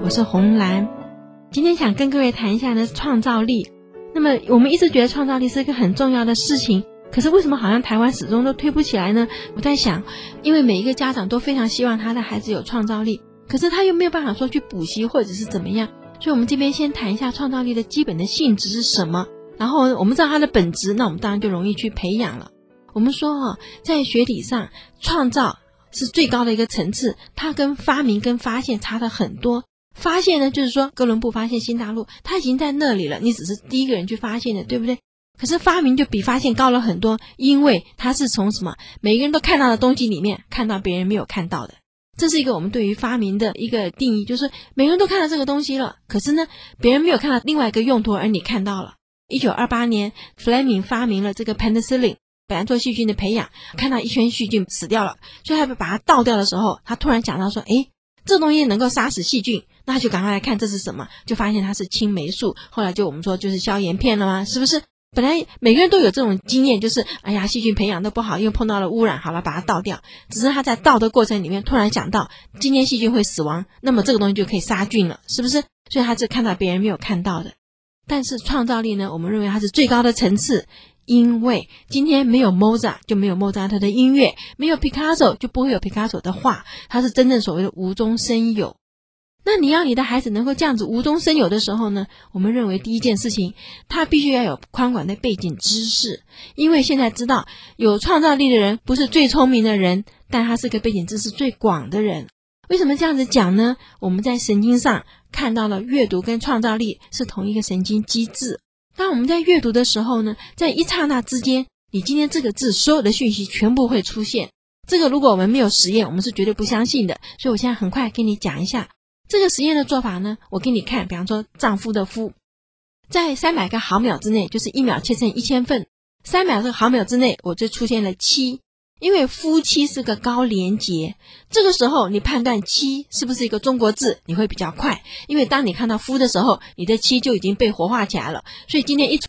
我是洪兰。今天想跟各位谈一下呢创造力。那么我们一直觉得创造力是一个很重要的事情，可是为什么好像台湾始终都推不起来呢？我在想，因为每一个家长都非常希望他的孩子有创造力，可是他又没有办法说去补习或者是怎么样，所以我们这边先谈一下创造力的基本的性质是什么，然后我们知道它的本质，那我们当然就容易去培养了。我们说在学理上，创造是最高的一个层次，它跟发明跟发现差的很多。发现呢，就是说哥伦布发现新大陆，它已经在那里了，你只是第一个人去发现的，对不对？可是发明就比发现高了很多，因为它是从什么每个人都看到的东西里面看到别人没有看到的。这是一个我们对于发明的一个定义，就是每个人都看到这个东西了，可是呢别人没有看到另外一个用途，而你看到了。1928年弗莱明发明了这个 penicillin， 本来做细菌的培养，看到一圈细菌死掉了，所以他把它倒掉的时候，他突然想到说，这东西能够杀死细菌，那他就赶快来看这是什么，就发现它是青霉素，后来就我们说就是消炎片了吗？是不是？本来每个人都有这种经验，就是细菌培养都不好，因为碰到了污染，好了把它倒掉。只是他在倒的过程里面突然想到今天细菌会死亡，那么这个东西就可以杀菌了，是不是？所以他是看到别人没有看到的。但是创造力呢，我们认为它是最高的层次，因为今天没有 Mozart 就没有莫扎特的音乐，没有 Picasso 就不会有 Picasso 的画，它是真正所谓的无中生有。那你要你的孩子能够这样子无中生有的时候呢，我们认为第一件事情，他必须要有宽广的背景知识。因为现在知道有创造力的人不是最聪明的人，但他是个背景知识最广的人。为什么这样子讲呢？我们在神经上看到了阅读跟创造力是同一个神经机制。当我们在阅读的时候呢，在一刹那之间，你今天这个字所有的讯息全部会出现。这个如果我们没有实验，我们是绝对不相信的。所以我现在很快跟你讲一下这个实验的做法呢。我给你看，比方说丈夫的夫，在300个毫秒之内，就是1秒切成1000份，300个毫秒之内我就出现了7，因为夫妻是个高连结，这个时候你判断7是不是一个中国字，你会比较快，因为当你看到夫的时候，你的7就已经被活化起来了。所以今天一出